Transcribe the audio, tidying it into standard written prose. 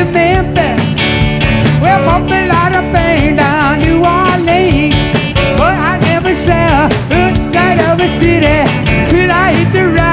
to Memphis. Well, bought me a lot of things down New Orleans. But I never saw a sight of a city till I hit the road.